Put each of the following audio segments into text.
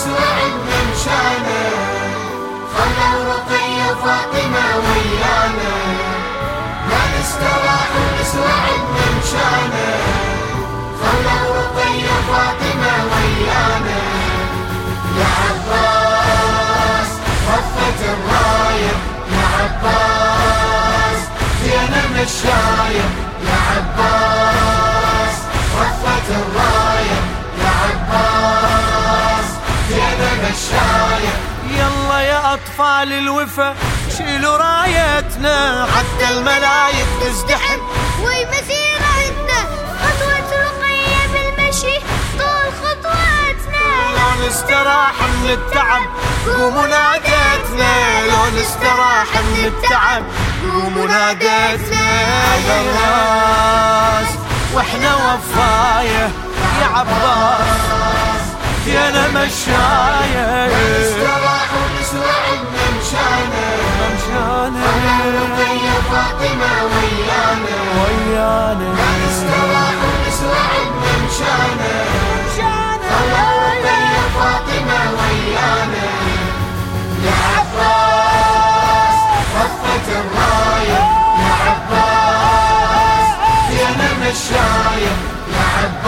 نسوى عنا مشانا، خلوا رقية وفاطمة ويانا، ما نستراح ونسوى عنا مشانا، خلوا رقية وفاطمة ويانا. يا عباس رفت الراية، يا عباس زينة مشاية، يا عباس رفت الراية، يا عباس زينة مشاية. يلا يا أطفال الوفا شيلوا رايتنا، حتى الملايك تزدحم ومسيرتنا، خطوة رقية بالمشي طول خطواتنا. لو نستراح من التعب قوموا نادتنا، لو نستراح من التعب قوموا نادتنا. يا الراس واحنا وفاية يا عباس يانا مشاية، نستراح ونسوى عنا مشانا، خلوا رقية وفاطمة ويانا، ما نستراح ونسوى عنا مشانا، خلوا رقية وفاطمة ويانا. يا عباس رفت الراية، يا عباس زينة مشاية، يا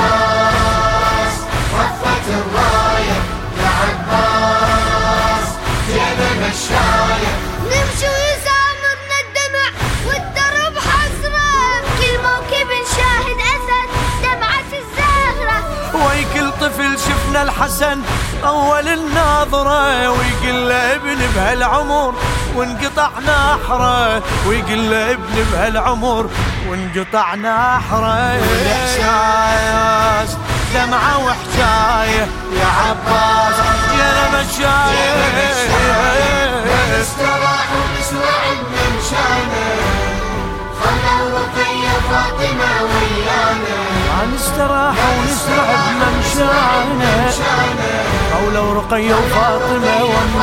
عباس رفت الراية، يا عباس زينة مشاية. نمشي ويسامرنا الدمع والدرب حسرة، كل موكب نشاهد أسد دمعة الزهرة. وي كل طفل شفنا الحسن أول الناظرة، ويقول له ابن بهالعمر وانقطع نحره، ويقول له ابن بهالعمر وانقطع نحره. الإحساس دمعة وحكاية يا عباس يا مشاية، ما نستراح ونسوى عنا مشانا، خلوا رقية وفاطمة ويانا، ما نستراح ونسرح بممشانا، أو لو رقية وفاطمة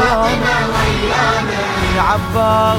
ويانا. يا عباس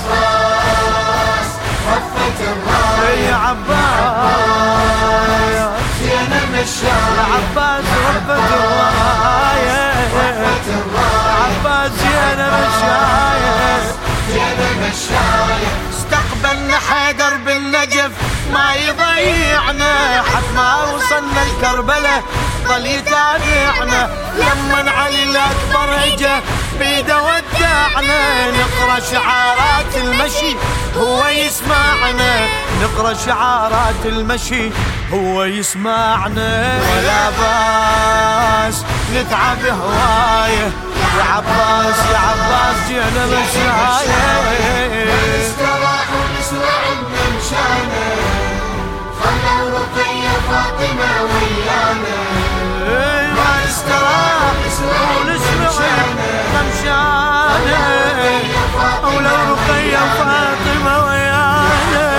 رفت الراية، يا عباس زينة مشاية، يا عباس رفت الراية، يا عباس زينة مشاية، زينة مشاية. استقبلنا حيدر بالنجف ما يضيعنا، حد ما وصلنا الكربلة ظل يتابعنا، لمن علي الأكبر اجا بيده ودعنا، نقرأ شعارات المشي هو يسمعنا، نقرأ شعارات المشي هو يسمعنا. ولا باس نتعب هواية يا عباس يا عباس جينا مشاية، نستراح ونسوى عنا مشانا، خلوا رقية وفاطمة ويانا، ما نستراح ونسمع ممشانا، أو لو رقية وفاطمة ويانا.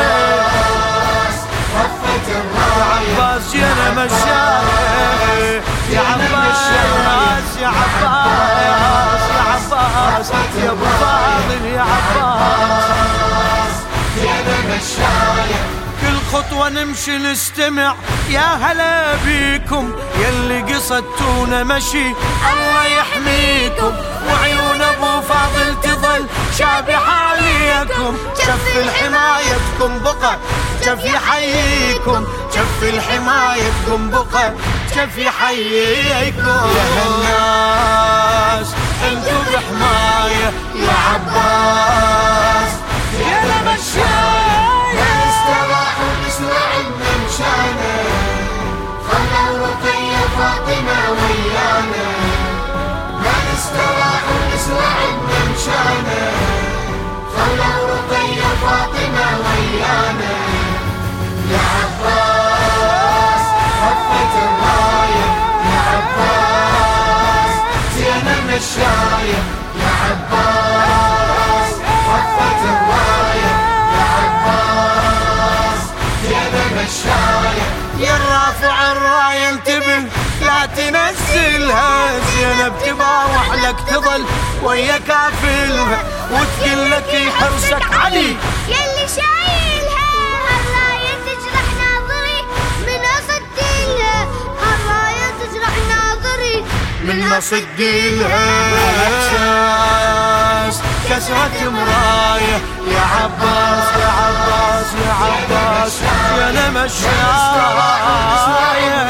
رفت يا الراية، عباس يا مشاية، يا عباس يا عباس يا عباس يا ابو فاضل يا عباس زينة مشاية. كل خطوة نمشي نستمع يا هلا بيكم، يلي قصدتونا مشي الله يحميكم، وعيون ابو فاضل تظل شابحة عليكم، شف الحمايتكم بقى شف يحييكم، شف الحمايتكم بقى شف يحييكم. يا هالناس انتو بحماية يا عباس يا مشاية، نستراح ونسوى عنا مشانا، خلوا رقية وفاطمة ويانا، ما نستراح ونسوى عنا مشانا، خلوا رقية وفاطمة ويانا. يا عباس رفت الراية، يا عباس زينة مشاية، يا عباس رفت الراية، يا عباس زينة مشاية. يا الرافع الراية انتبه لا تنزلها، زينب تباوح لك تظل ويا كافلها، وتقول لك حرصك علي يلي شايلها، هالراية تجرح ناظري من أصدلها، هالراية تجرح ناظري من صدق الهاس كسرة مراية يا عباس يا عباس يا عباس يا نمى الشاية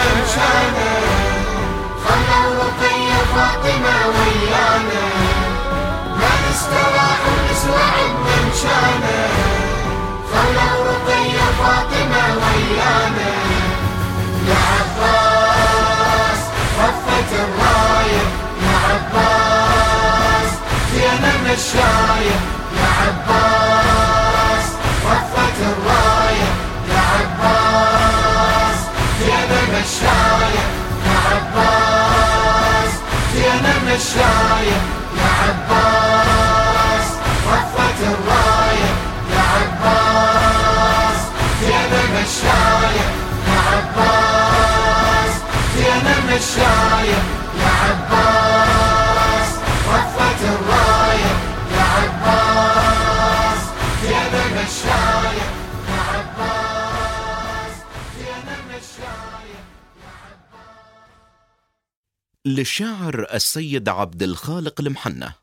خلوا رقية فاطمة ويانا ما نستراح ونسوى عنا مشانا خلوا رقية فاطمة ويانا يا عباس رفت الراية يا عباس زينة مشاية يا عباس رفت الراية يا عباس زينة مشاية يا عباس زينة مشاية يا عباس رفت الراية يا عباس زينة مشاية يا عباس زينة مشاية يا عباس رفت الراية يا عباس زينة مشاية يا عباس زينة مشاية. للشاعر السيد عبد الخالق المحنة.